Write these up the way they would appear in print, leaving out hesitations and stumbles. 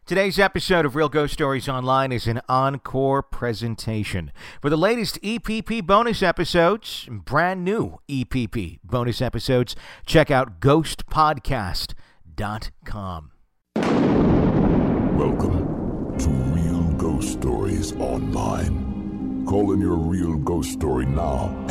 Today's episode of Real Ghost Stories Online is an encore presentation. For the latest EPP bonus episodes, brand new EPP bonus episodes, check out ghostpodcast.com. Welcome to Real Ghost Stories Online. Call in your real ghost story now at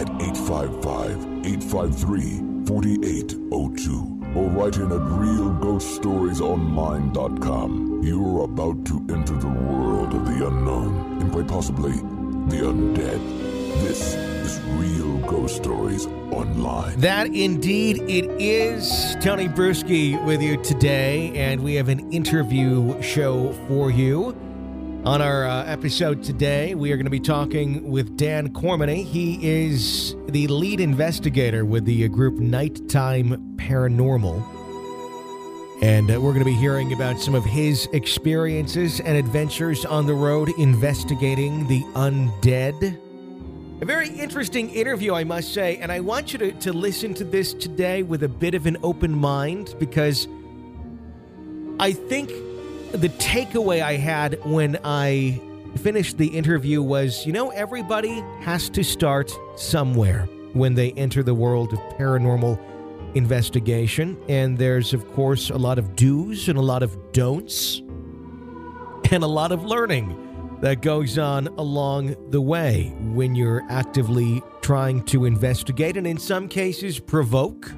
855-853-4802 or write in at realghoststoriesonline.com. You're about to enter the world of the unknown and quite possibly the undead. This is Real Ghost Stories Online. That indeed it is. Tony Bruschi with you today, and we have an interview show for you. On our episode today, we are going to be talking with Dan Cormany. He is the lead investigator with the group Nighttime Paranormal. And we're going to be hearing about some of his experiences and adventures on the road investigating the undead. A very interesting interview, I must say, and I want you to listen to this today with a bit of an open mind, because I think the takeaway I had when I finished the interview was, everybody has to start somewhere when they enter the world of paranormal investigation. And there's, of course, a lot of do's and a lot of don'ts and a lot of learning that goes on along the way when you're actively trying to investigate and in some cases provoke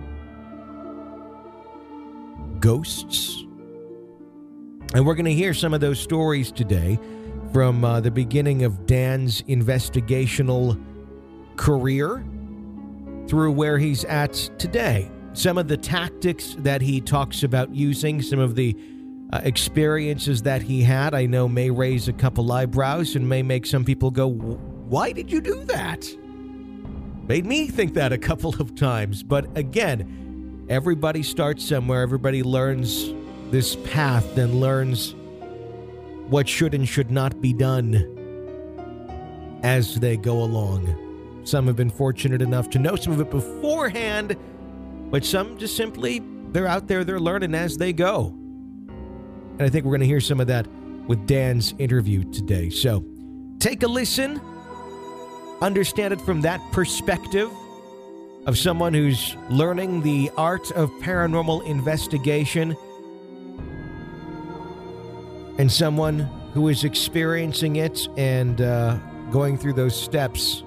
ghosts. And we're going to hear some of those stories today from the beginning of Dan's investigational career through where he's at today. Some of the tactics that he talks about using, some of the experiences that he had, I know may raise a couple eyebrows and may make some people go, why did you do that? Made me think that a couple of times. But again, everybody starts somewhere. Everybody learns this path, then learns what should and should not be done as they go along. Some have been fortunate enough to know some of it beforehand, but some just simply, they're out there, they're learning as they go. And I think we're going to hear some of that with Dan's interview today. So take a listen, understand it from that perspective of someone who's learning the art of paranormal investigation and someone who is experiencing it and going through those steps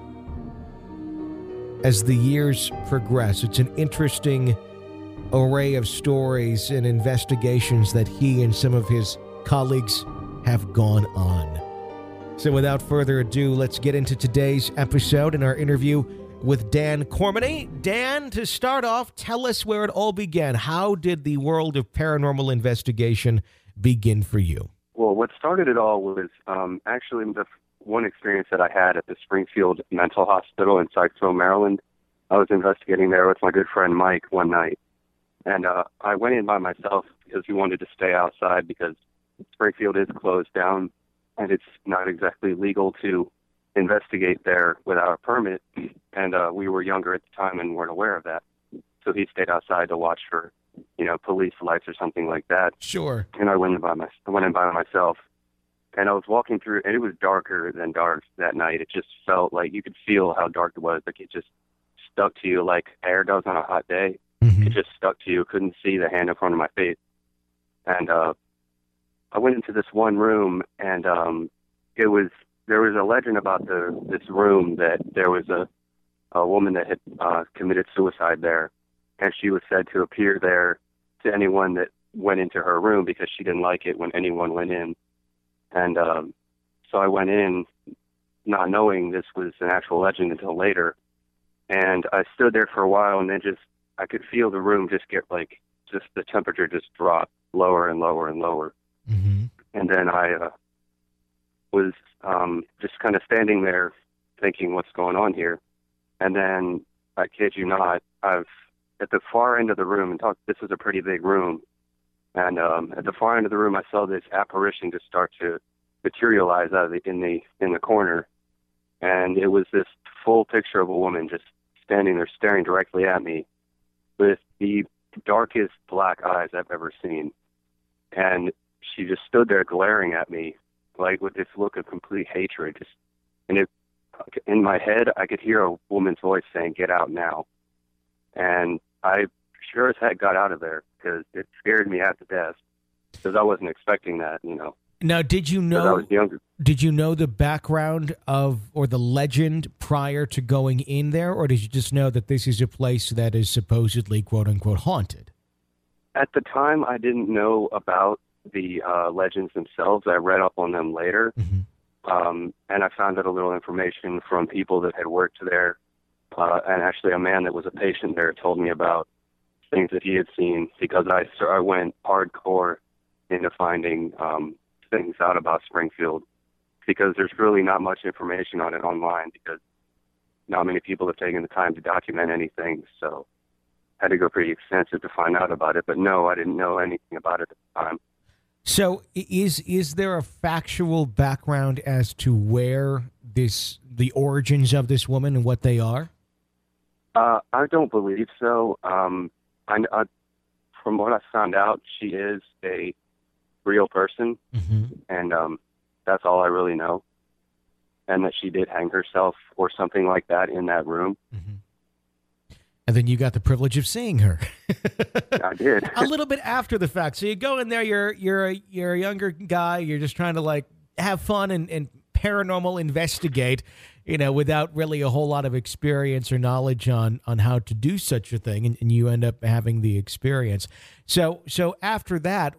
as the years progress. It's an interesting array of stories and investigations that he and some of his colleagues have gone on. So without further ado, let's get into today's episode and our interview with Dan Cormany. Dan, to start off, tell us where it all began. How did the world of paranormal investigation begin for you? Well, what started it all was actually the one experience that I had at the Springfield Mental Hospital in Sykesville, Maryland. I was investigating there with my good friend Mike one night. And I went in by myself because we wanted to stay outside because Springfield is closed down and it's not exactly legal to investigate there without a permit. And we were younger at the time and weren't aware of that. So he stayed outside to watch for, police lights or something like that. Sure. And I went in by myself. And I was walking through, and it was darker than dark that night. It just felt like you could feel how dark it was. Like it just stuck to you like air does on a hot day. Mm-hmm. It just stuck to you. Couldn't see the hand in front of my face. And I went into this one room, and there was a legend about this room that there was a woman that had committed suicide there, and she was said to appear there to anyone that went into her room because she didn't like it when anyone went in. And so I went in not knowing this was an actual legend until later. And I stood there for a while, and then I could feel the room just get the temperature just drop lower and lower and lower. Mm-hmm. And then I was just kind of standing there thinking, what's going on here? And then, I kid you not, at the far end of the room, this was a pretty big room, and at the far end of the room, I saw this apparition just start to materialize in the corner, and it was this full picture of a woman just standing there staring directly at me with the darkest black eyes I've ever seen. And she just stood there glaring at me, like with this look of complete hatred. And in my head, I could hear a woman's voice saying, "Get out now." And I sure as heck got out of there because it scared me half to death because I wasn't expecting that, Now, did you 'cause I know? was younger. Did you know the background of or the legend prior to going in there, or did you just know that this is a place that is supposedly "quote unquote" haunted? At the time, I didn't know about the legends themselves. I read up on them later, and I found out a little information from people that had worked there, and actually a man that was a patient there told me about things that he had seen because I went hardcore into finding things out about Springfield because there's really not much information on it online because not many people have taken the time to document anything, so I had to go pretty extensive to find out about it. But no, I didn't know anything about it at the time. So is there a factual background as to where the origins of this woman and what they are? I don't believe so. I, from what I found out, she is a real person, and that's all I really know. And that she did hang herself or something like that in that room. And then you got the privilege of seeing her. I did. A little bit after the fact. So you go in there, you're a younger guy, you're just trying to like have fun and paranormal investigate, without really a whole lot of experience or knowledge on how to do such a thing, and you end up having the experience. So after that,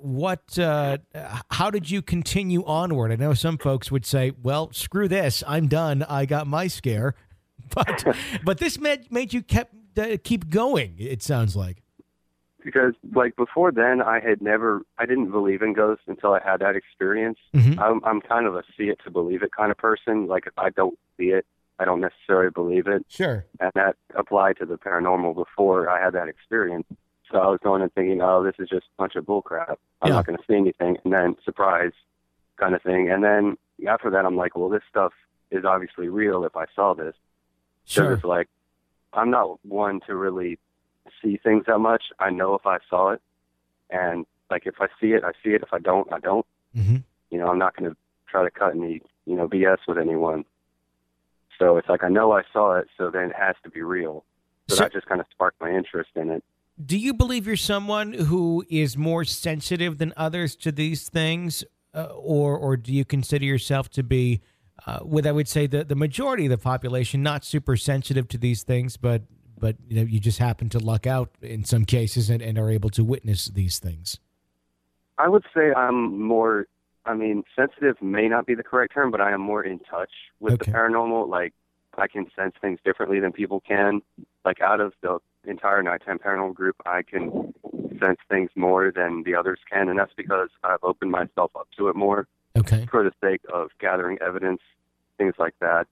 how did you continue onward? I know some folks would say, well, screw this, I'm done, I got my scare. But this made you keep going, it sounds like. Because, like, before then, I didn't believe in ghosts until I had that experience. I'm kind of a see it to believe it kind of person. Like, if I don't see it, I don't necessarily believe it. Sure. And that applied to the paranormal before I had that experience. So I was going and thinking, oh, this is just a bunch of bullcrap. I'm not going to see anything. And then, surprise kind of thing. And then after that, I'm like, well, this stuff is obviously real if I saw this. Sure. So it's like, I'm not one to really see things that much. I know if I saw it, and like if I see it, I see it. If I don't, I don't. I'm not going to try to cut any BS with anyone. So it's like I know I saw it, so then it has to be real. So that just kind of sparked my interest in it. Do you believe you're someone who is more sensitive than others to these things, or do you consider yourself to be, I would say the majority of the population, not super sensitive to these things, but you just happen to luck out in some cases and are able to witness these things? I would say I'm more, sensitive may not be the correct term, but I am more in touch with the paranormal. Like, I can sense things differently than people can. Like, out of the entire Nighttime Paranormal group, I can sense things more than the others can, and that's because I've opened myself up to it more. Okay. For the sake of gathering evidence, things like that.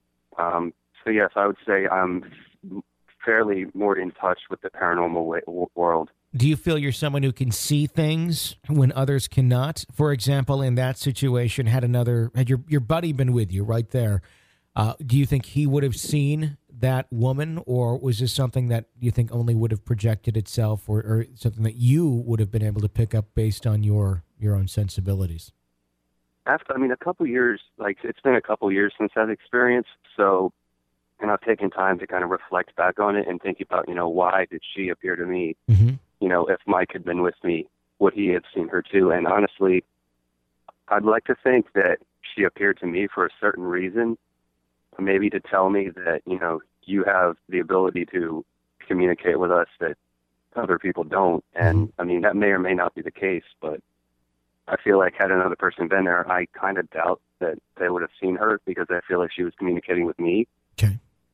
So yes, I would say I'm fairly more in touch with the paranormal world. Do you feel you're someone who can see things when others cannot? For example, in that situation, had your buddy been with you right there, do you think he would have seen that woman, or was this something that you think only would have projected itself, or something that you would have been able to pick up based on your own sensibilities? A couple years, it's been a couple years since that experience, so, and I've taken time to kind of reflect back on it and think about, why did she appear to me? If Mike had been with me, would he have seen her too? And honestly, I'd like to think that she appeared to me for a certain reason, maybe to tell me that, you have the ability to communicate with us that other people don't. And, that may or may not be the case, but I feel like had another person been there, I kind of doubt that they would have seen her because I feel like she was communicating with me. Okay.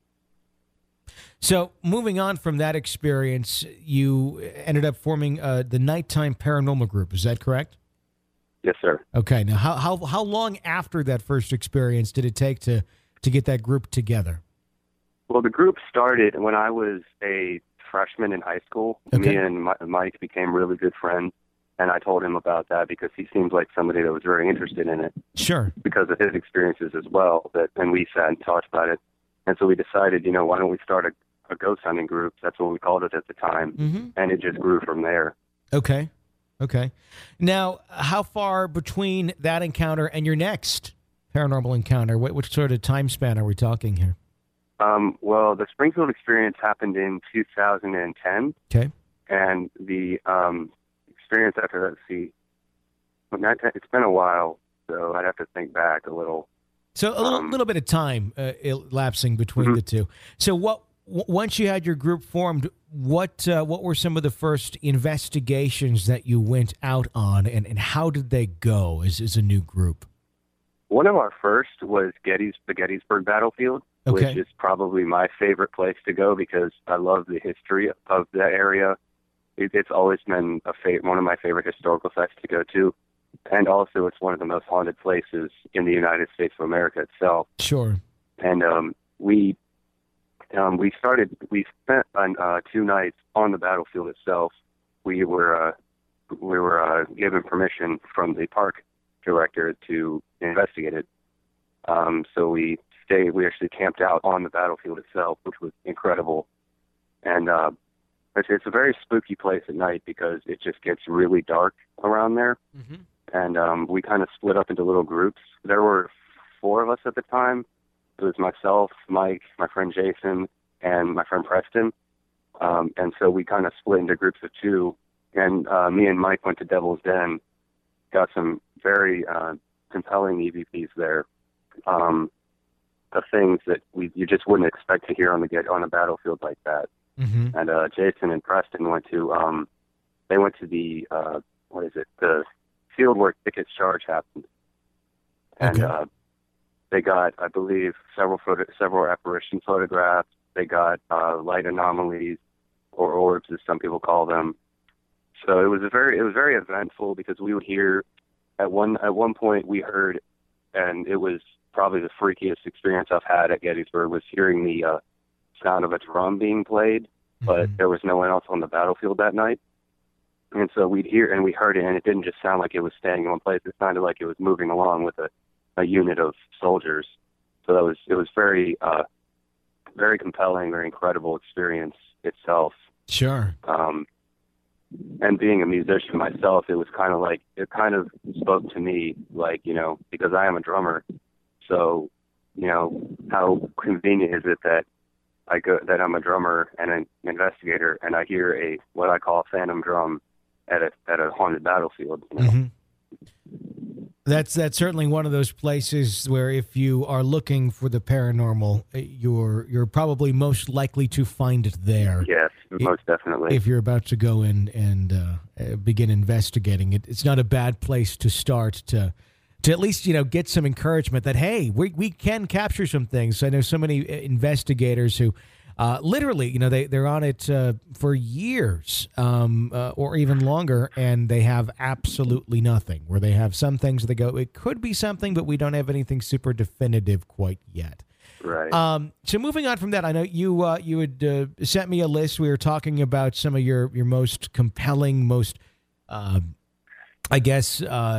So moving on from that experience, you ended up forming the Nighttime Paranormal group. Is that correct? Yes, sir. Okay. Now, how long after that first experience did it take to get that group together? Well, the group started when I was a freshman in high school. Okay. Me and Mike became really good friends. And I told him about that because he seemed like somebody that was very interested in it. Sure. Because of his experiences as well. And we sat and talked about it. And so we decided, why don't we start a ghost hunting group? That's what we called it at the time. And it just grew from there. Okay. Okay. Now, how far between that encounter and your next paranormal encounter? What sort of time span are we talking here? Well, the Springfield experience happened in 2010, Okay. and the experience after that, it's been a while, so I'd have to think back a little. So a little bit of time elapsing between the two. So once you had your group formed, what were some of the first investigations that you went out on, and how did they go as a new group? One of our first was the Gettysburg battlefield, Okay. which is probably my favorite place to go because I love the history of that area. It's always been one of my favorite historical sites to go to. And also, it's one of the most haunted places in the United States of America itself. Sure. And we spent 2 nights on the battlefield itself. We were given permission from the park director to investigate it. So we actually camped out on the battlefield itself, which was incredible. And it's a very spooky place at night because it just gets really dark around there. Mm-hmm. And we kind of split up into little groups. There were 4 of us at the time. It was myself, Mike, my friend Jason, and my friend Preston. And so we kind of split into groups of 2. And me and Mike went to Devil's Den, got some very compelling EVPs there, of things that you just wouldn't expect to hear on a battlefield like that. Mm-hmm. And Jason and Preston went to the the field where Ticket's charge happened, and Okay. they got, I believe, several apparition photographs. They got light anomalies, or orbs, as some people call them. So it was very eventful because we would hear at one point we heard, and it was probably the freakiest experience I've had at Gettysburg, was hearing the sound of a drum being played, but Mhm. there was no one else on the battlefield that night. And so we heard it, and it didn't just sound like it was staying in one place. It sounded like it was moving along with a unit of soldiers. So it was very, very compelling, very incredible experience itself. Sure. And being a musician myself, it kind of spoke to me, because I am a drummer. So, how convenient is it that I'm a drummer and an investigator, and I hear what I call a phantom drum at a haunted battlefield. Mm-hmm. That's certainly one of those places where if you are looking for the paranormal, you're probably most likely to find it there. Yes, most definitely. If you're about to go in and begin investigating it, it's not a bad place to start to at least get some encouragement that, hey, we can capture some things. I know so many investigators who literally, they're on it for years or even longer, and they have absolutely nothing. Where they have some things that they go, it could be something, but we don't have anything super definitive quite yet. Right. So moving on from that, I know you had sent me a list. We were talking about some of your most compelling, most, I guess,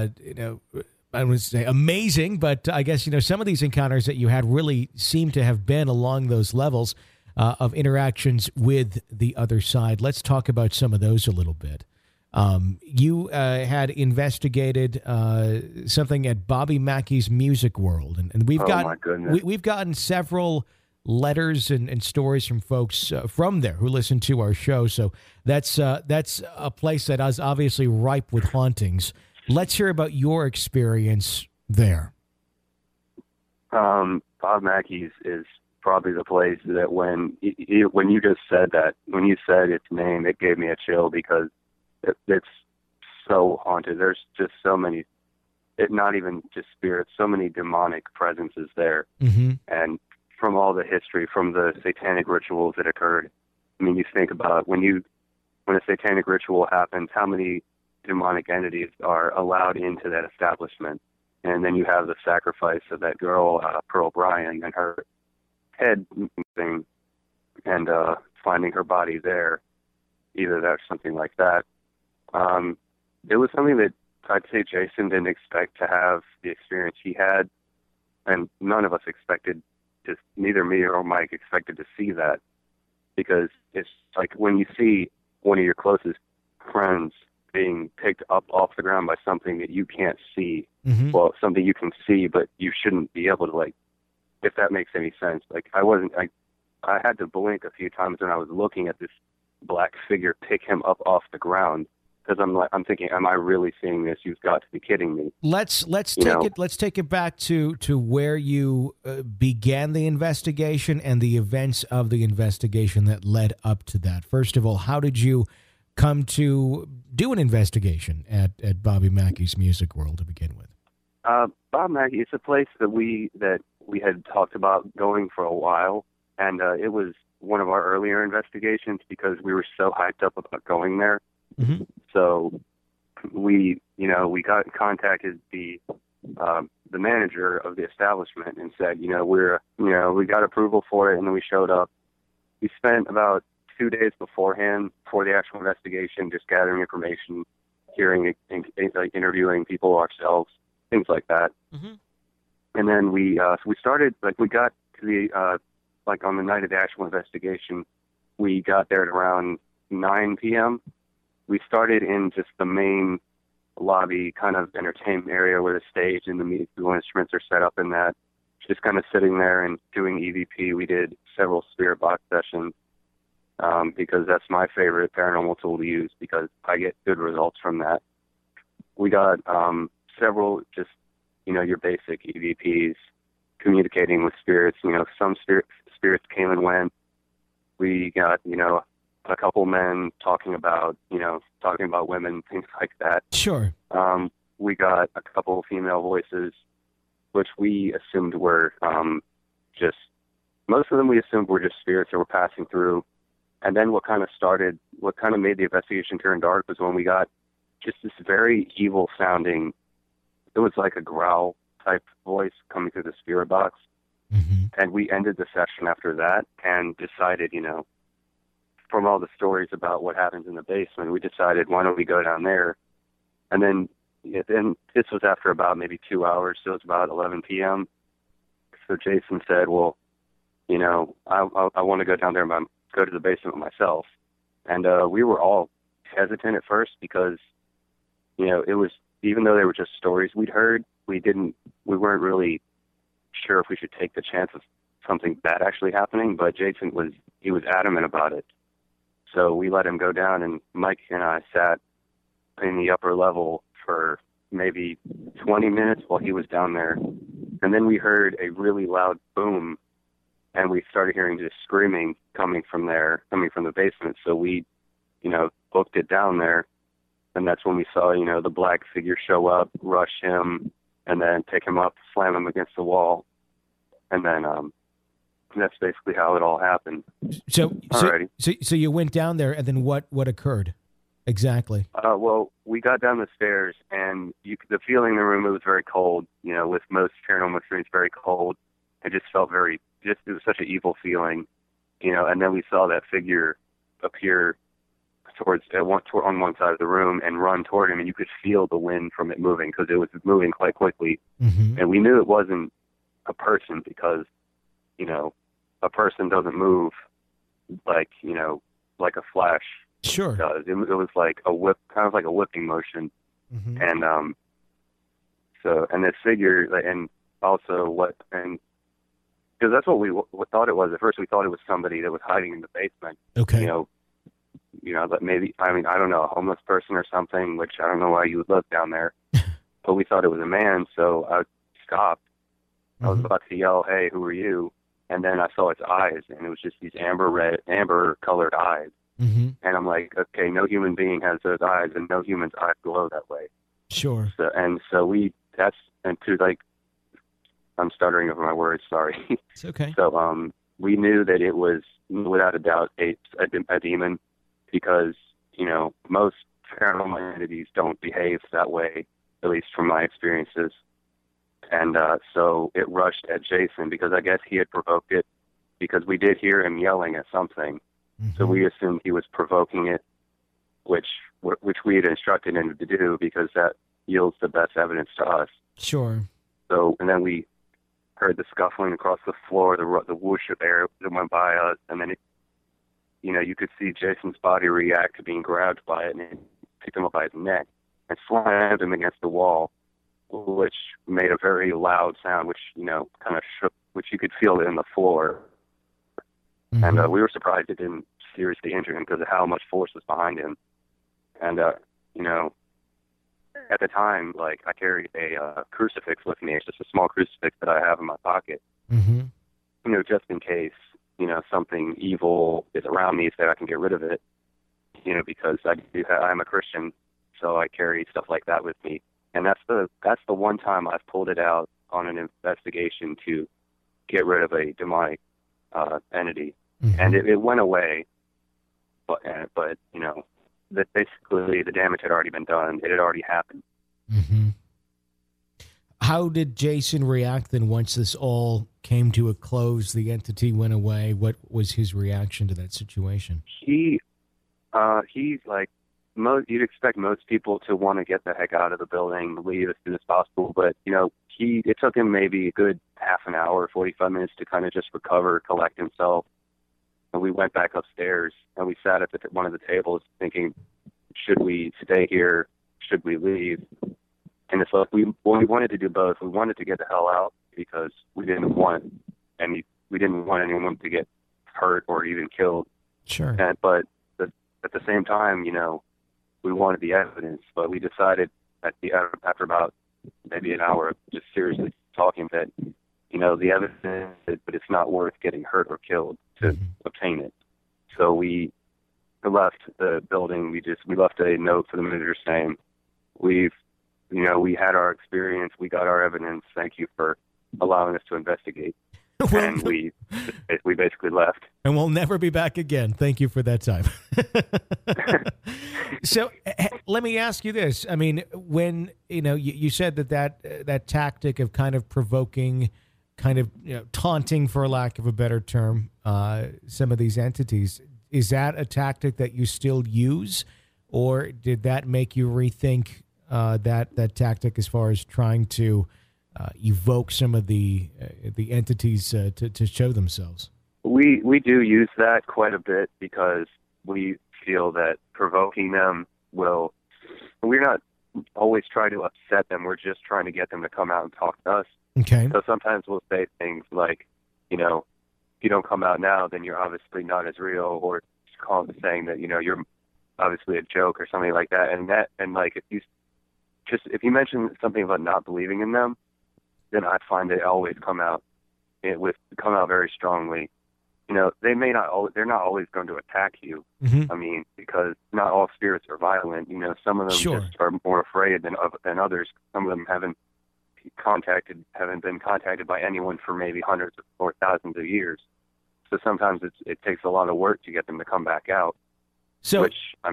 I would say amazing, but I guess, some of these encounters that you had really seem to have been along those levels of interactions with the other side. Let's talk about some of those a little bit. You had investigated something at Bobby Mackey's Music World, and my goodness. we've gotten several letters and stories from folks from there who listen to our show. So that's a place that is obviously ripe with hauntings. Let's hear about your experience there. Bob Mackey's is probably the place that when you just said that, when you said its name, it gave me a chill because it's so haunted. There's just so many, not even just spirits, so many demonic presences there. Mm-hmm. And from all the history, from the satanic rituals that occurred, I mean, you think about when a satanic ritual happens, how many demonic entities are allowed into that establishment. And then you have the sacrifice of that girl, Pearl Bryan, and her head thing, and finding her body there. Either that or something like that. It was something that I'd say Jason didn't expect to have the experience he had, and none of us expected, neither me or Mike expected to see that, because it's like when you see one of your closest friends being picked up off the ground by something that you can't see. Mm-hmm. Well, something you can see, but you shouldn't be able to, like, if that makes any sense. Like, I had to blink a few times when I was looking at this black figure pick him up off the ground, because I'm thinking, am I really seeing this? You've got to be kidding me. Let's take it back to where you began the investigation and the events of the investigation that led up to that. First of all, how did you come to do an investigation at Bobby Mackey's Music World to begin with? Bob Mackey, it's a place that we had talked about going for a while, and it was one of our earlier investigations because we were so hyped up about going there. Mm-hmm. So we contacted the manager of the establishment and said, we got approval for it, and then we showed up. We spent about 2 days beforehand, before the actual investigation, just gathering information, hearing, like, interviewing people ourselves, things like that. Mm-hmm. And then we started, like, we got to the on the night of the actual investigation, we got there at around 9 p.m. We started in just the main lobby kind of entertainment area where the stage and the musical instruments are set up in that. Just kind of sitting there and doing EVP. We did several spirit box sessions because that's my favorite paranormal tool to use because I get good results from that. We got several just, your basic EVPs, communicating with spirits. Some spirits came and went. We got, a couple men talking about women, things like that. Sure. We got a couple female voices, which we assumed were most of them we assumed were just spirits that were passing through. And then what kind of made the investigation turn dark was when we got just this very evil sounding, it was like a growl type voice coming through the spirit box. Mm-hmm. And we ended the session after that and decided, from all the stories about what happens in the basement, we decided, why don't we go down there? And then this was after about maybe 2 hours, so it was about 11 p.m. So Jason said, well, I want to go down there and go to the basement myself. And we were all hesitant at first because, it was, even though they were just stories we'd heard, we weren't really sure if we should take the chance of something bad actually happening, but Jason was adamant about it. So we let him go down, and Mike and I sat in the upper level for maybe 20 minutes while he was down there. And then we heard a really loud boom, and we started hearing just screaming coming from the basement. So we, booked it down there, and that's when we saw, the black figure show up, rush him, and then pick him up, slam him against the wall. And then that's basically how it all happened. So you went down there, and then what occurred exactly? Well, we got down the stairs, and the feeling in the room, it was very cold. With most paranormal experience, very cold. It just felt it was such an evil feeling, And then we saw that figure appear on one side of the room and run toward him, and you could feel the wind from it moving because it was moving quite quickly. Mm-hmm. And we knew it wasn't a person because, a person doesn't move like a flash sure does. It was like a whip, kind of like a whipping motion. Mm-hmm. And and this figure, and also because that's what we thought it was at first. We thought it was somebody that was hiding in the basement. Okay. But maybe, I don't know, a homeless person or something, which I don't know why you would look down there. But we thought it was a man, so I stopped. I was about to yell, "Hey, who are you?" And then I saw its eyes, and it was just these amber-colored eyes. Mm-hmm. And I'm like, okay, no human being has those eyes, and no human's eyes glow that way. Sure. I'm stuttering over my words, sorry. It's okay. So we knew that it was, without a doubt, a demon because, most paranormal entities don't behave that way, at least from my experiences. And so it rushed at Jason because I guess he had provoked it because we did hear him yelling at something. Mm-hmm. So we assumed he was provoking it, which we had instructed him to do because that yields the best evidence to us. Sure. So, and then we heard the scuffling across the floor, the whoosh of air that went by us, and then you could see Jason's body react to being grabbed by it, and it picked him up by his neck and slammed him against the wall, which made a very loud sound, which, kind of shook, which you could feel it in the floor. Mm-hmm. And we were surprised it didn't seriously injure him because of how much force was behind him. And, at the time, like, I carried a crucifix with me. It's just a small crucifix that I have in my pocket, Mm-hmm. Just in case, something evil is around me so I can get rid of it, because I'm a Christian, so I carry stuff like that with me. And that's the one time I've pulled it out on an investigation to get rid of a demonic entity. Mm-hmm. And it went away, but that basically the damage had already been done. It had already happened. Mm-hmm. How did Jason react then once this all came to a close, the entity went away? What was his reaction to that situation? He's like, you'd expect most people to want to get the heck out of the building, leave as soon as possible. But, it took him maybe a good half an hour, 45 minutes to kind of just recover, collect himself. And we went back upstairs and we sat at one of the tables thinking, should we stay here? Should we leave? And it's like, we wanted to do both. We wanted to get the hell out because we didn't want anyone to get hurt or even killed. Sure. But at the same time, we wanted the evidence, but we decided after about maybe an hour of just seriously talking that, the evidence, but it's not worth getting hurt or killed to Mm-hmm. obtain it. So we left the building. We left a note for the manager saying, we had our experience. We got our evidence. Thank you for allowing us to investigate. And we basically left. And we'll never be back again. Thank you for that time. So let me ask you this. I mean, when, you said that tactic of kind of provoking, kind of taunting, for lack of a better term, some of these entities, is that a tactic that you still use, or did that make you rethink that tactic as far as trying to evoke some of the entities to show themselves? We do use that quite a bit because we feel that provoking them we're not always trying to upset them. We're just trying to get them to come out and talk to us. Okay. So sometimes we'll say things like, if you don't come out now, then you're obviously not as real, or saying that, you're obviously a joke or something like that. And like, if you mention something about not believing in them, then I find they always come out very strongly. They're not always going to attack you. Mm-hmm. I mean, because not all spirits are violent. Some of them Sure. just are more afraid than others. Some of them haven't been contacted by anyone for maybe hundreds or thousands of years. So sometimes it takes a lot of work to get them to come back out. So,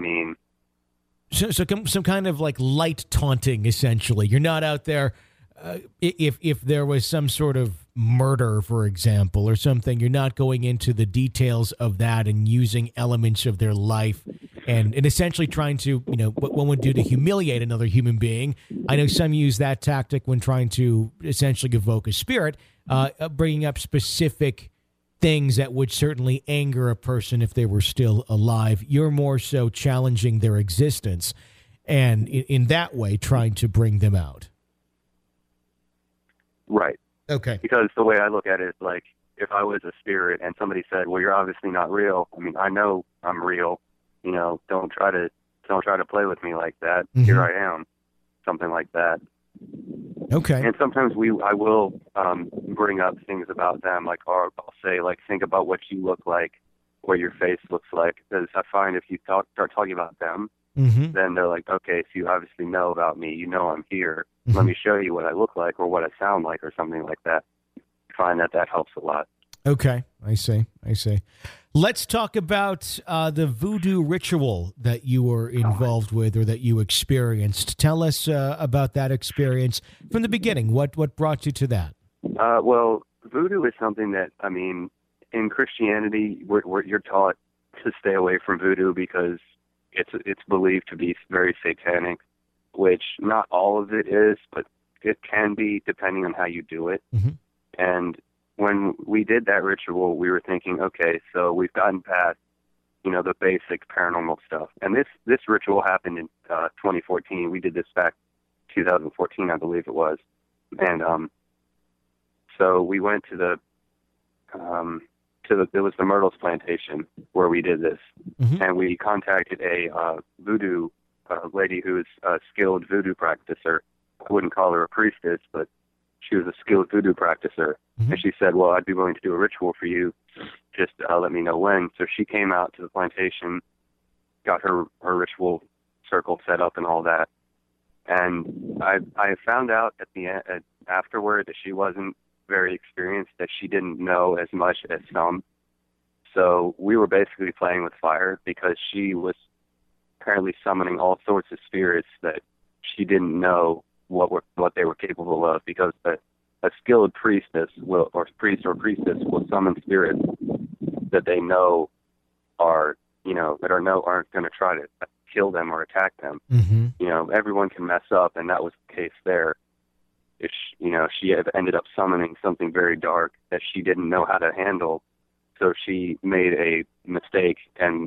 some kind of like light taunting, essentially. You're not out there. If there was some sort of murder, for example, or something, you're not going into the details of that and using elements of their life and essentially trying to, what one would do to humiliate another human being. I know some use that tactic when trying to essentially evoke a spirit, bringing up specific things that would certainly anger a person if they were still alive. You're more so challenging their existence and in that way trying to bring them out. Right. Okay. Because the way I look at it is like, if I was a spirit and somebody said, well, you're obviously not real. I mean, I know I'm real. Don't try to play with me like that. Mm-hmm. Here I am. Something like that. Okay. And sometimes I will bring up things about them, like, or I'll say, like, think about what you look like, what your face looks like. Because I find if you start talking about them, Mm-hmm. then they're like, okay, so you obviously know about me. I'm here. Mm-hmm. Let me show you what I look like or what I sound like or something like that. I find that helps a lot. Okay. I see. Let's talk about the voodoo ritual that you were involved with or that you experienced. Tell us about that experience from the beginning. What brought you to that? Well, voodoo is something that, I mean, in Christianity, you're taught to stay away from voodoo because it's believed to be very satanic, which not all of it is, but it can be depending on how you do it. Mm-hmm. And when we did that ritual, we were thinking, okay, so we've gotten past the basic paranormal stuff. And this ritual happened in 2014. We did this back 2014, I believe it was. And so we went to it was the Myrtles plantation where we did this. And we contacted a voodoo lady who's a skilled voodoo practicer. I wouldn't call her a priestess, but she was a skilled voodoo practicer. And she said, well, I'd be willing to do a ritual for you. Just let me know when. So she came out to the plantation, got her ritual circle set up and all that. And I found out at the end, afterward, that she wasn't very experienced, that she didn't know as much as some. So we were basically playing with fire, because she was apparently summoning all sorts of spirits that she didn't know what they were capable of, because a skilled priestess or priestess will summon spirits that they know aren't going to try to kill them or attack them. Everyone can mess up, and that was the case there. She had ended up summoning something very dark that she didn't know how to handle, so she made a mistake and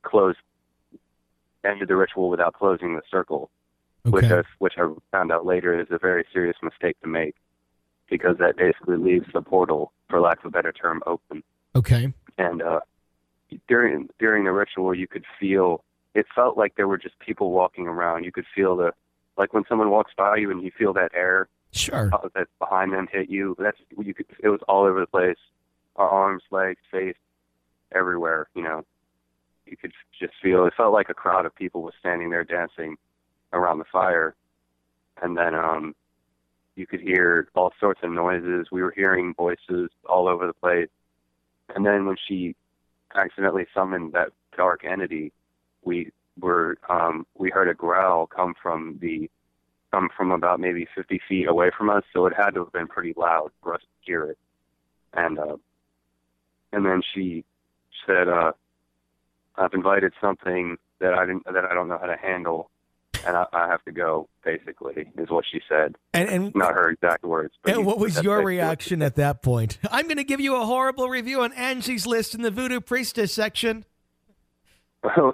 ended the ritual without closing the circle, which I found out later is a very serious mistake to make, because that basically leaves the portal, for lack of a better term, open. Okay. And during the ritual, you could feel, it felt like there were just people walking around. You could feel like when someone walks by you and you feel that air that's behind them hit you. It was all over the place. Our arms, legs, face, everywhere. You could just feel. It felt like a crowd of people was standing there dancing around the fire, and then you could hear all sorts of noises. We were hearing voices all over the place, and then when she accidentally summoned that dark entity, we heard a growl come from about maybe 50 feet away from us, so it had to have been pretty loud for us to hear it. And then she said, I've invited something that I don't know how to handle, and I have to go, basically, is what she said. And not her exact words. And what was your reaction at that point? I'm going to give you a horrible review on Angie's List in the Voodoo Priestess section. Well,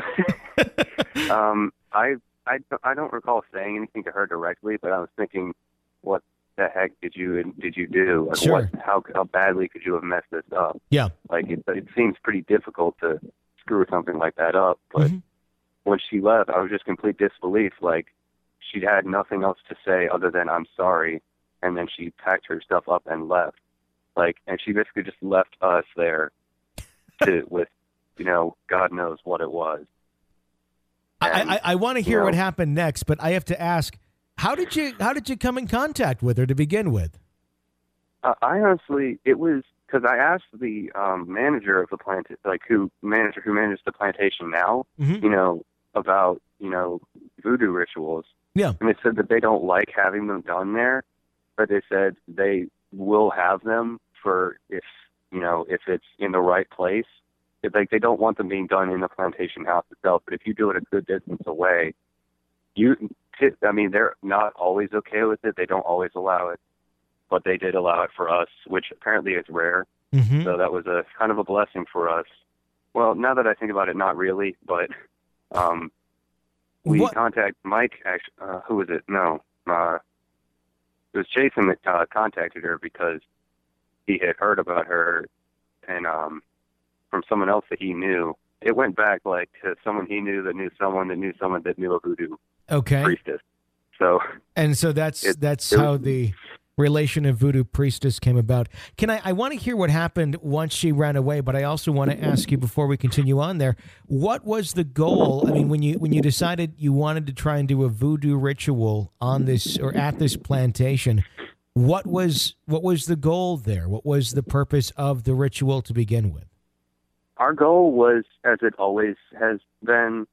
I don't recall saying anything to her directly, but I was thinking, what the heck did you do? Like, sure. How badly could you have messed this up? Yeah. Like, it seems pretty difficult to screw something like that up. But when she left, I was just complete disbelief. Like, she had nothing else to say other than, I'm sorry. And then she packed her stuff up and left. Like, and she basically just left us there with, God knows what it was. And, I want to hear what happened next, but I have to ask, how did you come in contact with her to begin with? I honestly, it was because I asked the manager of the plant, who manages the plantation now, about voodoo rituals. Yeah, and they said that they don't like having them done there, but they said they will have them for if it's in the right place. They don't want them being done in the plantation house itself, but if you do it a good distance away, they're not always okay with it. They don't always allow it, but they did allow it for us, which apparently is rare. So that was a kind of a blessing for us. Well, now that I think about it, not really, but we contacted Mike. Actually, who was it? No, it was Jason that contacted her because he had heard about her and from someone else that he knew. It went back to someone he knew that knew someone that knew someone that knew a voodoo priestess. So that's how the relation of voodoo priestess came about. I want to hear what happened once she ran away, but I also want to ask you before we continue on there, what was the goal? I mean, when you decided you wanted to try and do a voodoo ritual on this or at this plantation, what was the goal there? What was the purpose of the ritual to begin with? Our goal was, as it always has been,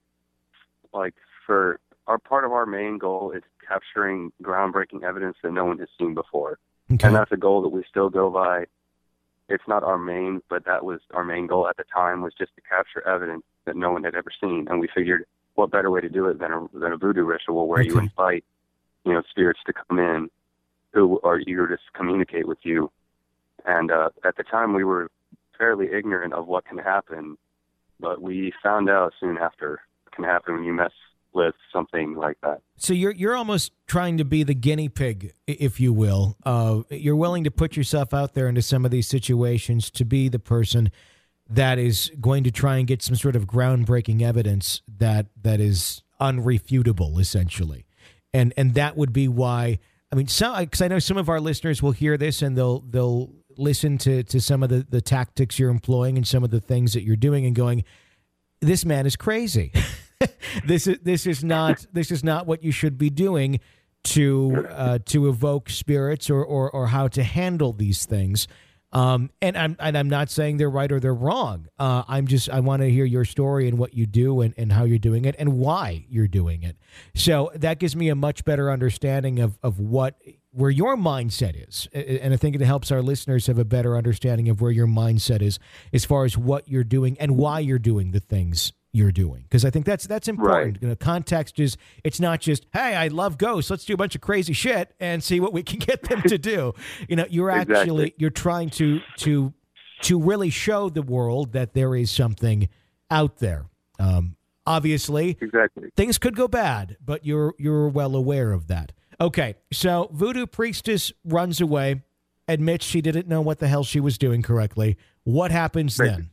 part of our main goal is capturing groundbreaking evidence that no one has seen before. Okay. And that's a goal that we still go by. It's not our main, but that was our main goal at the time, was just to capture evidence that no one had ever seen. And we figured, what better way to do it than a voodoo ritual where you invite, spirits to come in who are eager to communicate with you. And at the time, we were fairly ignorant of what can happen but we found out soon after it can happen when you mess with something like that. So you're almost trying to be the guinea pig, if you will. You're willing to put yourself out there into some of these situations to be the person that is going to try and get some sort of groundbreaking evidence that is unrefutable, essentially. And that would be why, I mean, because I know some of our listeners will hear this and they'll listen to some of the tactics you're employing and some of the things that you're doing and going, this man is crazy. This is not what you should be doing to evoke spirits or how to handle these things. And I'm not saying they're right or they're wrong. I want to hear your story and what you do and how you're doing it and why you're doing it. So that gives me a much better understanding of where your mindset is. And I think it helps our listeners have a better understanding of where your mindset is as far as what you're doing and why you're doing the things you're doing. Because I think that's important. Right. Context is, it's not just, hey, I love ghosts, let's do a bunch of crazy shit and see what we can get them to do. You're actually, you're trying to really show the world that there is something out there. Obviously, exactly, things could go bad, but you're well aware of that. Okay, so Voodoo Priestess runs away, admits she didn't know what the hell she was doing correctly. What happens then?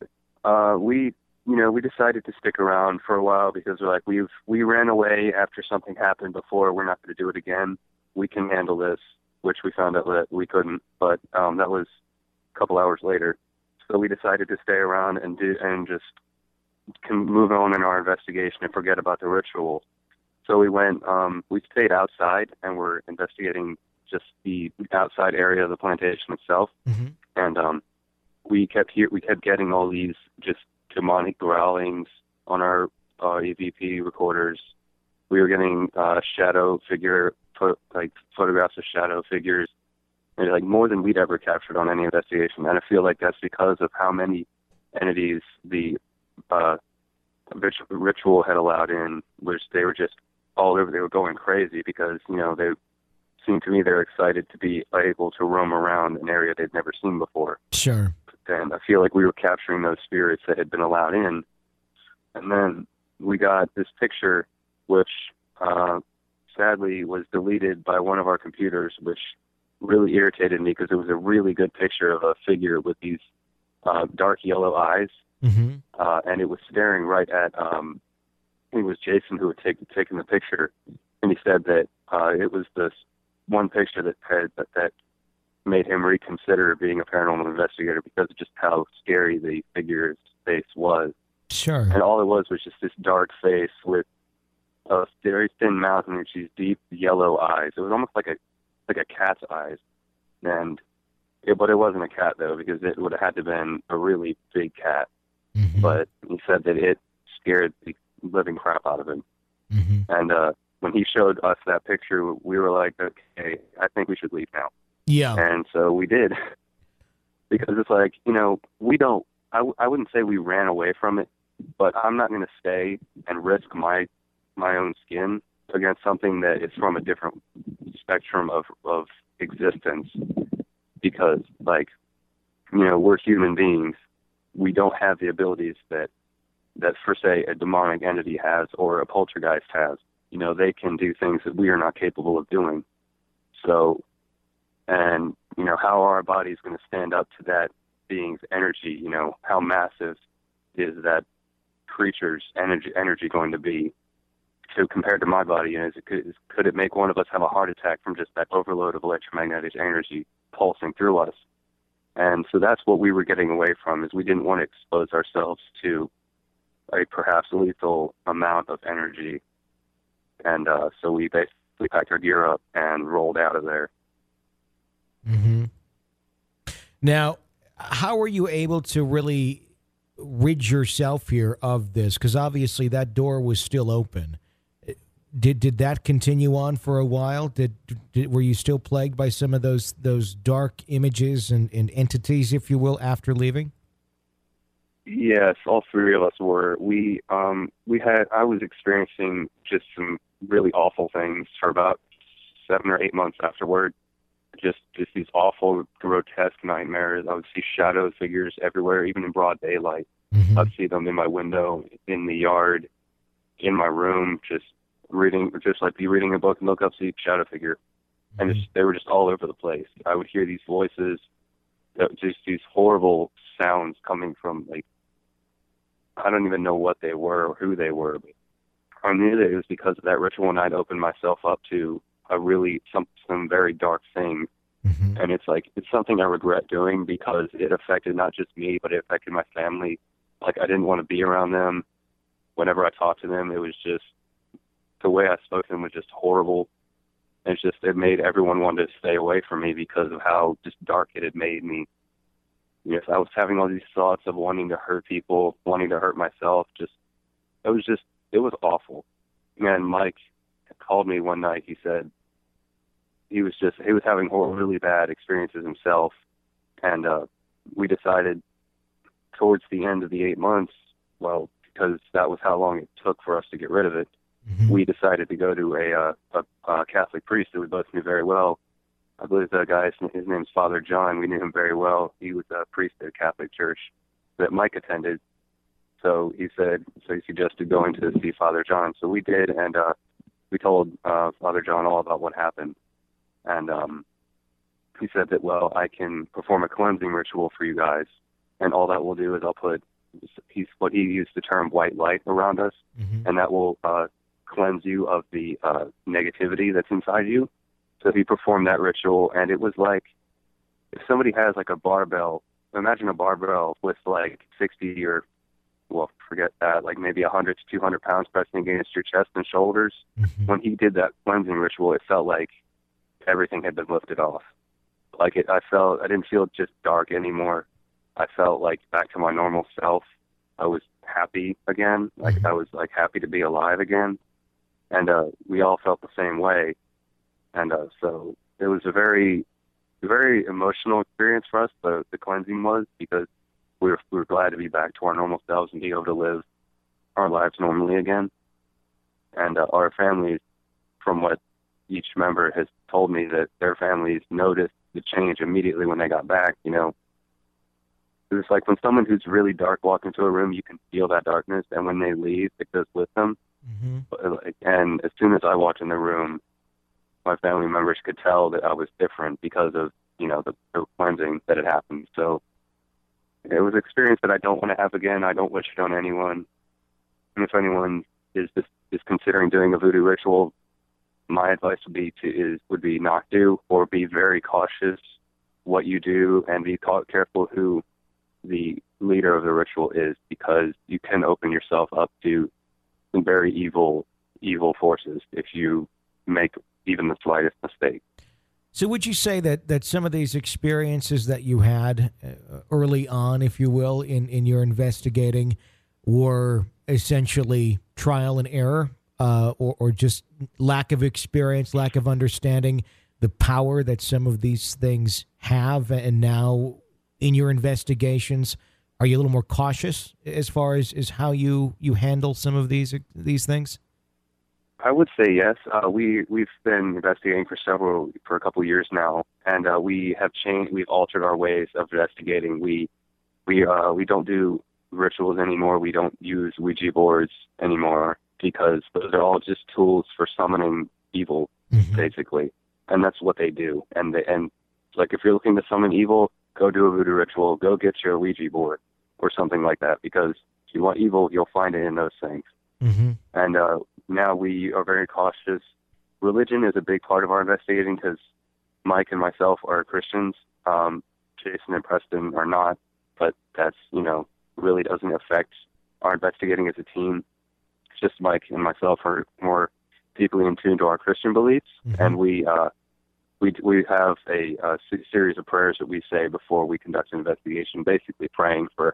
We decided to stick around for a while because we're like, we ran away after something happened before. We're not going to do it again. We can handle this, which we found out that we couldn't. But that was a couple hours later. So we decided to stay around and just can move on in our investigation and forget about the ritual. So we went. We stayed outside and we're investigating just the outside area of the plantation itself. Mm-hmm. And we kept getting all these just demonic growlings on our EVP recorders. We were getting shadow figure, photographs of shadow figures, and like more than we'd ever captured on any investigation. And I feel like that's because of how many entities the ritual had allowed in, which they were just all over. They were going crazy because, they seemed to me they're excited to be able to roam around an area they'd never seen before. Sure. And I feel like we were capturing those spirits that had been allowed in. And then we got this picture, which sadly was deleted by one of our computers, which really irritated me because it was a really good picture of a figure with these dark yellow eyes. Mm-hmm. And it was staring right at, I think it was Jason who had taken the picture. And he said that it was this one picture that made him reconsider being a paranormal investigator because of just how scary the figure's face was. Sure. And all it was just this dark face with a very thin mouth and these deep yellow eyes. It was almost like a cat's eyes. But it wasn't a cat though, because it would have had to have been a really big cat. Mm-hmm. But he said that it scared the living crap out of him. Mm-hmm. And when he showed us that picture, we were like, okay, I think we should leave now. Yeah. And so we did, because it's like, I wouldn't say we ran away from it, but I'm not going to stay and risk my own skin against something that is from a different spectrum of existence, because we're human beings. We don't have the abilities that for say a demonic entity has or a poltergeist has. They can do things that we are not capable of doing. So, and how are our bodies going to stand up to that being's energy? How massive is that creature's energy going to be? So compared to my body, could it make one of us have a heart attack from just that overload of electromagnetic energy pulsing through us? And so that's what we were getting away from, is we didn't want to expose ourselves to a perhaps lethal amount of energy. And so we basically packed our gear up and rolled out of there. Mm-hmm. Now, how were you able to really rid yourself here of this? Because obviously that door was still open. Did that continue on for a while? Were you still plagued by some of those dark images and entities, if you will, after leaving? Yes, all three of us were. I was experiencing just some really awful things for about 7 or 8 months afterward. Just these awful, grotesque nightmares. I would see shadow figures everywhere, even in broad daylight. Mm-hmm. I'd see them in my window, in the yard, in my room, just like be reading a book and look up, see a shadow figure. And they were just all over the place. I would hear these voices, just these horrible sounds coming from, like, I don't even know what they were or who they were, but I knew that it was because of that ritual, and I'd opened myself up to some very dark things. Mm-hmm. And it's something I regret doing because it affected not just me, but it affected my family. Like, I didn't want to be around them. Whenever I talked to them, it was just, the way I spoke to them was just horrible. And it made everyone want to stay away from me because of how just dark it had made me. Yes, I was having all these thoughts of wanting to hurt people, wanting to hurt myself. It was awful. And Mike called me one night. He said he was having really bad experiences himself. And we decided towards the end of the 8 months, well, because that was how long it took for us to get rid of it, Mm-hmm. we decided to go to a Catholic priest that we both knew very well. I believe the guy, his name's Father John. We knew him very well. He was a priest at a Catholic church that Mike attended. So he suggested going to see Father John. So we did, and we told Father John all about what happened. And he said that, well, I can perform a cleansing ritual for you guys, and all that will do is I'll put, what he used the term white light around us, Mm-hmm. and that will cleanse you of the negativity that's inside you. So he performed that ritual, and it was like, if somebody has like a barbell, imagine a barbell with like 60 or, well, forget that, like maybe 100 to 200 pounds pressing against your chest and shoulders. Mm-hmm. When he did that cleansing ritual, it felt like everything had been lifted off. I didn't feel just dark anymore. I felt like back to my normal self. I was happy again. Like, I was like happy to be alive again. And we all felt the same way. And so it was a very, very emotional experience for us, the cleansing was, because we were glad to be back to our normal selves and be able to live our lives normally again. And our families, from what each member has told me, that their families noticed the change immediately when they got back. You know, it was like when someone who's really dark walks into a room, you can feel that darkness, and when they leave, it goes with them. Mm-hmm. And as soon as I walked in the room, my family members could tell that I was different because of, you know, the cleansing that had happened. So it was an experience that I don't want to have again. I don't wish it on anyone. And if anyone is considering doing a voodoo ritual, my advice would be not do, or be very cautious what you do, and be careful who the leader of the ritual is, because you can open yourself up to some very evil forces if you make even the slightest mistake. So would you say that some of these experiences that you had early on, if you will, in your investigating were essentially trial and error, or just lack of experience, lack of understanding the power that some of these things have, and now in your investigations, are you a little more cautious as far as how you handle some of these things? I would say yes. We've been investigating for a couple of years now, and we have changed. We've altered our ways of investigating. We don't do rituals anymore. We don't use Ouija boards anymore, because those are all just tools for summoning evil, Mm-hmm. basically, and that's what they do. And like, if you're looking to summon evil, go do a voodoo ritual. Go get your Ouija board or something like that, because if you want evil, you'll find it in those things. Mm-hmm. And now we are very cautious. Religion is a big part of our investigating, because Mike and myself are Christians. Jason and Preston are not, but that's, you know, really doesn't affect our investigating as a team. It's just Mike and myself are more deeply in tune to our Christian beliefs, Mm-hmm. and we have a series of prayers that we say before we conduct an investigation, basically praying for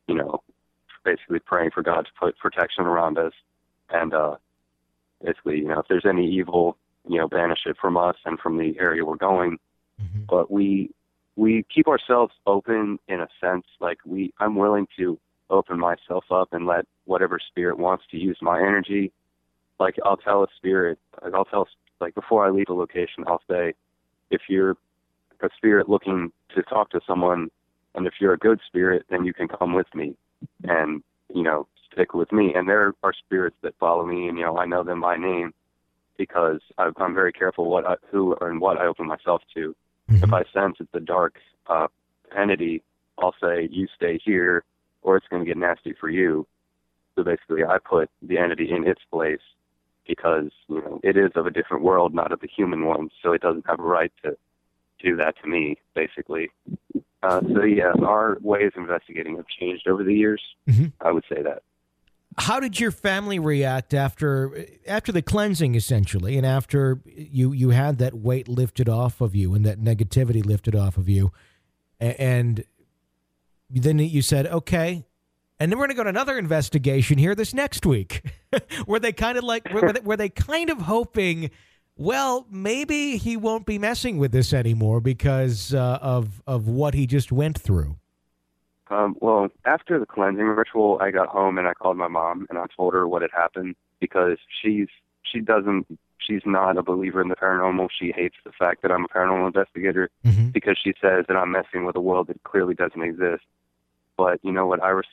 God to put protection around us, and basically, you know, if there's any evil, you know, banish it from us and from the area we're going. Mm-hmm. But we keep ourselves open in a sense. Like, I'm willing to open myself up and let whatever spirit wants to use my energy. Like, I'll tell a spirit, before I leave a location, I'll say, if you're a spirit looking to talk to someone, and if you're a good spirit, then you can come with me and, stick with me. And there are spirits that follow me, and, I know them by name because I'm very careful who and what I open myself to. Mm-hmm. If I sense it's a dark entity, I'll say, you stay here or it's going to get nasty for you. So basically I put the entity in its place because, it is of a different world, not of the human one. So it doesn't have a right to do that to me, basically. So yeah, our ways of investigating have changed over the years. Mm-hmm. I would say that. How did your family react after the cleansing, essentially, and after you had that weight lifted off of you and that negativity lifted off of you, and then you said, okay, and then we're going to go to another investigation here this next week? Were they kind of like, were they kind of hoping, well, maybe he won't be messing with this anymore because of what he just went through? Well, after the cleansing ritual, I got home and I called my mom and I told her what had happened because she's not a believer in the paranormal. She hates the fact that I'm a paranormal investigator Mm-hmm. because she says that I'm messing with a world that clearly doesn't exist. But you know what? I've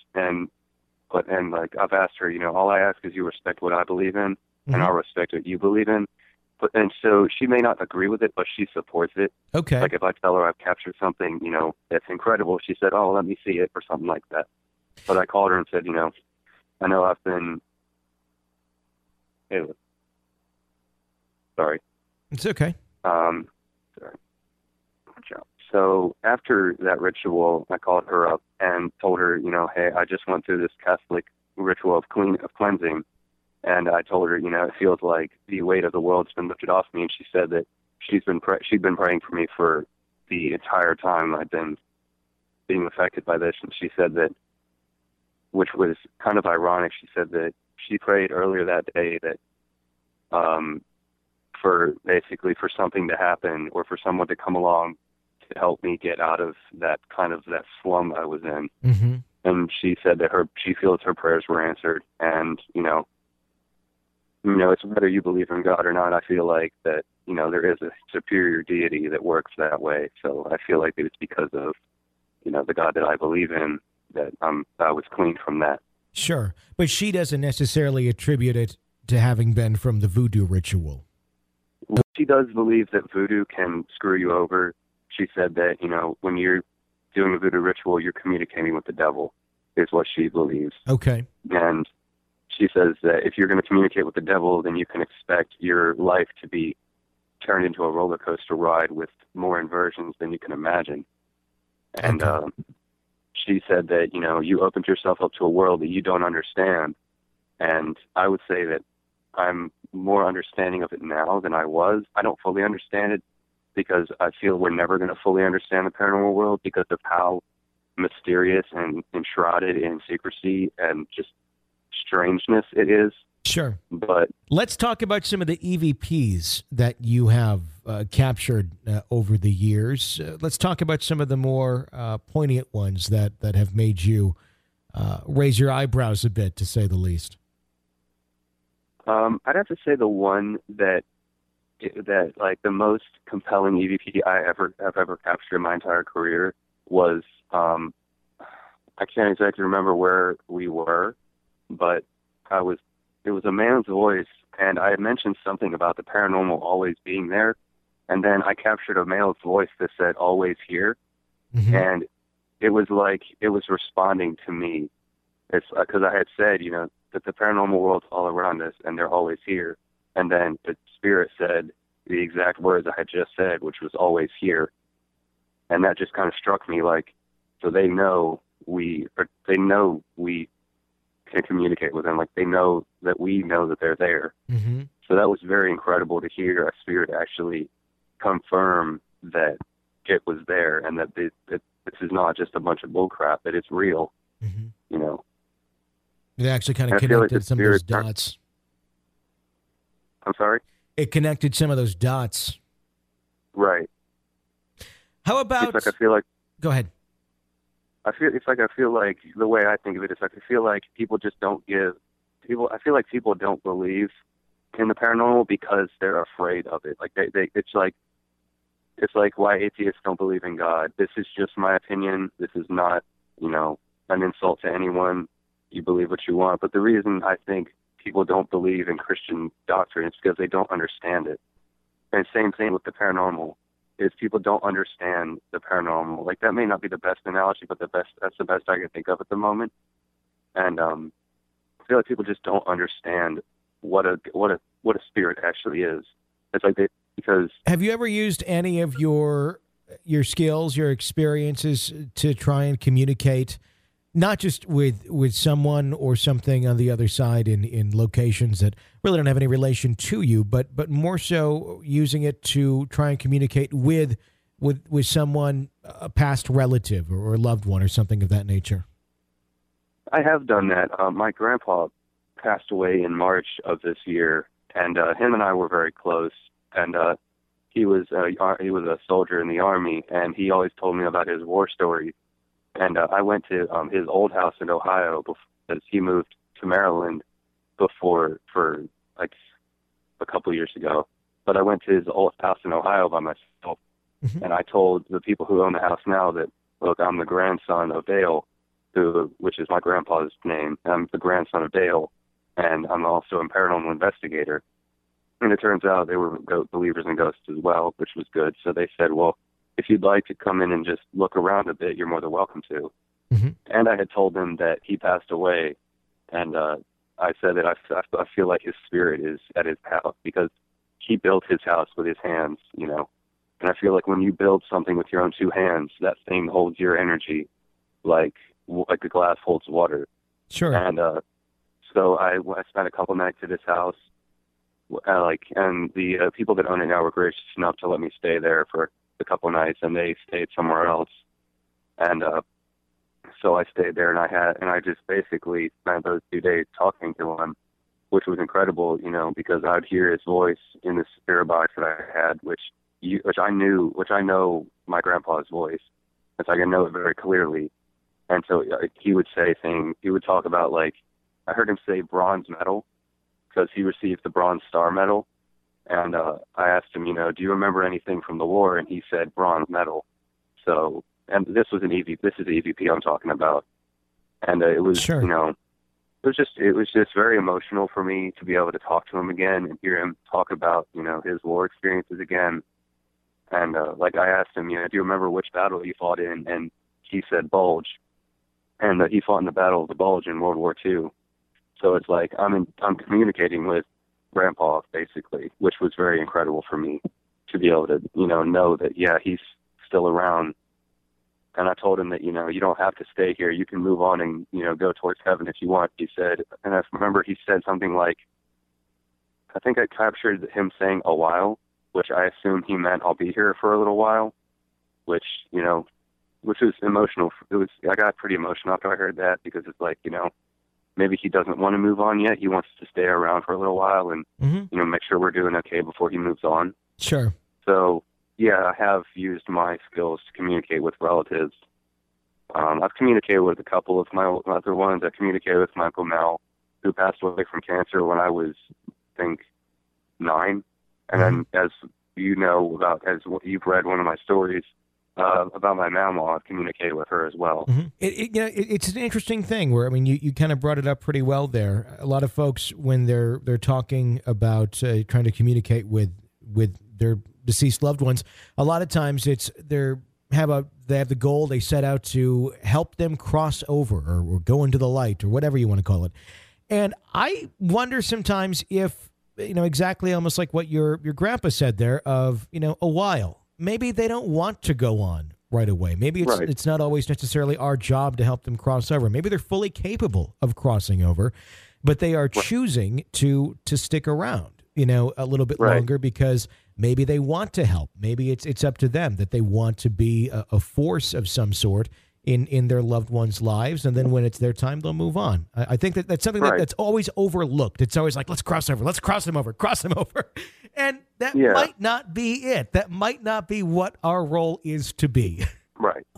asked her, all I ask is you respect what I believe in, Mm-hmm. and I'll respect what you believe in. And so she may not agree with it, but she supports it. Okay. Like if I tell her I've captured something, that's incredible, she said, oh, let me see it or something like that. But I called her and said, I know I've been, sorry. It's okay. Sorry. So after that ritual, I called her up and told her, hey, I just went through this Catholic ritual of cleansing. And I told her, it feels like the weight of the world's been lifted off me. And she said that she'd been praying for me for the entire time I'd been being affected by this. And she said that, which was kind of ironic, she said that she prayed earlier that day that for something to happen or for someone to come along to help me get out of that slum I was in. Mm-hmm. And she said that she feels her prayers were answered. And, it's whether you believe in God or not. I feel like that, there is a superior deity that works that way. So I feel like it's because of, the God that I believe in that I was cleaned from that. Sure. But she doesn't necessarily attribute it to having been from the voodoo ritual. She does believe that voodoo can screw you over. She said that, when you're doing a voodoo ritual, you're communicating with the devil, is what she believes. Okay. And she says that if you're going to communicate with the devil, then you can expect your life to be turned into a roller coaster ride with more inversions than you can imagine. And she said that, you opened yourself up to a world that you don't understand. And I would say that I'm more understanding of it now than I was. I don't fully understand it because I feel we're never going to fully understand the paranormal world because of how mysterious and enshrouded in secrecy and just strangeness it is. Sure. But let's talk about some of the EVPs that you have captured over the years. Let's talk about some of the more poignant ones that have made you raise your eyebrows a bit, to say the least. I'd have to say the one that like the most compelling EVP I've ever captured in my entire career was I can't exactly remember where we were, but it was a man's voice, and I had mentioned something about the paranormal always being there, and then I captured a male's voice that said always here. Mm-hmm. And it was like it was responding to me. It's because I had said, that the paranormal world's all around us and they're always here. And then the spirit said the exact words I had just said, which was always here. And that just kind of struck me like, so they know we can communicate with them. Like they know that we know that they're there. Mm-hmm. So that was very incredible to hear a spirit actually confirm that it was there and that this is not just a bunch of bullcrap, that it's real. Mm-hmm. You It actually kind of I feel like connected the some of those spirit- dots. I'm sorry? It connected some of those dots. Right. How about... It's like I feel like Go ahead. I feel like the way I think of it is like I feel like people just don't give people. I feel like people don't believe in the paranormal because they're afraid of it. Like it's like it's like why atheists don't believe in God. This is just my opinion. This is not, an insult to anyone. You believe what you want. But the reason I think people don't believe in Christian doctrine is because they don't understand it. And same thing with the paranormal, is people don't understand the paranormal. Like, that may not be the best analogy, but that's the best I can think of at the moment. And I feel like people just don't understand what a spirit actually is. It's like because have you ever used any of your skills, your experiences to try and communicate, not just with someone or something on the other side in locations that really don't have any relation to you, but more so using it to try and communicate with someone, a past relative or a loved one or something of that nature? I have done that. My grandpa passed away in March of this year, and him and I were very close. And he was a soldier in the Army, and he always told me about his war stories. And I went to his old house in Ohio because he moved to Maryland for like a couple years ago. But I went to his old house in Ohio by myself, and I told the people who own the house now that, look, I'm the grandson of Dale, which is my grandpa's name. I'm the grandson of Dale, and I'm also a paranormal investigator. And it turns out they were believers in ghosts as well, which was good. So they said, well, if you'd like to come in and just look around a bit, you're more than welcome to. And I had told them that he passed away, and I said that I feel like his spirit is at his house because he built his house with his hands, And I feel like when you build something with your own two hands, that thing holds your energy like a glass holds water. Sure. And so I spent a couple nights at his house. And the people that own it now were gracious enough to let me stay there for a couple nights, and they stayed somewhere else. And so I stayed there, and I just basically spent those 2 days talking to him, which was incredible, because I'd hear his voice in the spirit box that I had, which I know my grandpa's voice, and so I can know it very clearly. And so he would say things. He would talk about, like, I heard him say bronze medal, because he received the Bronze Star Medal. And I asked him, do you remember anything from the war? And he said bronze medal. So, and this is the EVP I'm talking about. And it was, sure. It was just very emotional for me to be able to talk to him again and hear him talk about, his war experiences again. And I asked him, do you remember which battle he fought in? And he said Bulge. And he fought in the Battle of the Bulge in World War II. So it's like I'm communicating with Grandpa, basically, which was very incredible for me to be able to, know that, yeah, he's still around. And I told him that, you don't have to stay here. You can move on and, go towards heaven if you want, he said. And I remember he said something like, I think I captured him saying a while, which I assume he meant I'll be here for a little while, which was emotional. I got pretty emotional after I heard that because it's like, maybe he doesn't want to move on yet. He wants to stay around for a little while and, make sure we're doing okay before he moves on. Sure. So, yeah, I have used my skills to communicate with relatives. I've communicated with a couple of my other ones. I communicated with my Uncle Mel, who passed away from cancer when I was, I think, 9. And then, as you know, as you've read one of my stories, about my mama, I've communicated with her as well. It's an interesting thing where, you kind of brought it up pretty well there. A lot of folks, when they're talking about trying to communicate with their deceased loved ones, a lot of times they have the goal, they set out to help them cross over or go into the light or whatever you want to call it. And I wonder sometimes if, exactly almost like what your grandpa said there of, a while. Maybe they don't want to go on right away. Maybe it's not always necessarily our job to help them cross over. Maybe they're fully capable of crossing over, but they are choosing to stick around, a little bit longer because maybe they want to help. Maybe it's up to them that they want to be a force of some sort in their loved ones' lives, and then when it's their time, they'll move on. I think that's something that's always overlooked. It's always like, let's cross over, let's cross them over. And that might not be it. That might not be what our role is to be. Right.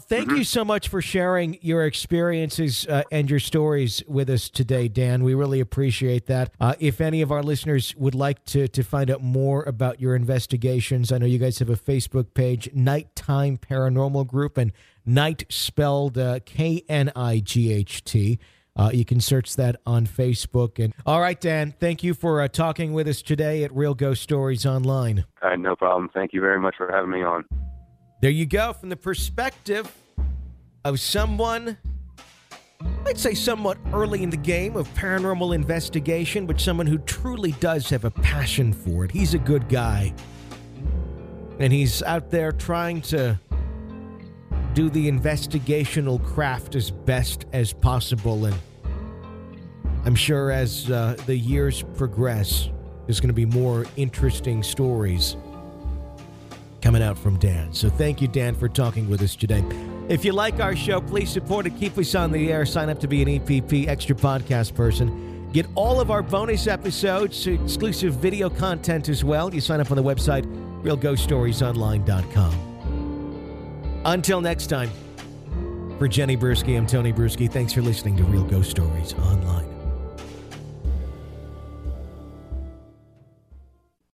thank you so much for sharing your experiences and your stories with us today, Dan. We really appreciate that. If any of our listeners would like to find out more about your investigations, I know you guys have a Facebook page, Nighttime Paranormal Group, and Night spelled Knight. You can search that on Facebook. And all right, Dan, thank you for talking with us today at Real Ghost Stories Online. No problem. Thank you very much for having me on. There you go, from the perspective of someone, I'd say somewhat early in the game of paranormal investigation, but someone who truly does have a passion for it. He's a good guy. And he's out there trying to do the investigational craft as best as possible. And I'm sure as the years progress, there's going to be more interesting stories coming out from Dan. So thank you, Dan, for talking with us today. If you like our show, please support it. Keep us on the air. Sign up to be an EPP Extra Podcast person. Get all of our bonus episodes, exclusive video content as well. You sign up on the website, realghoststoriesonline.com. Until next time, for Jenny Bruschi, I'm Tony Bruschi. Thanks for listening to Real Ghost Stories Online.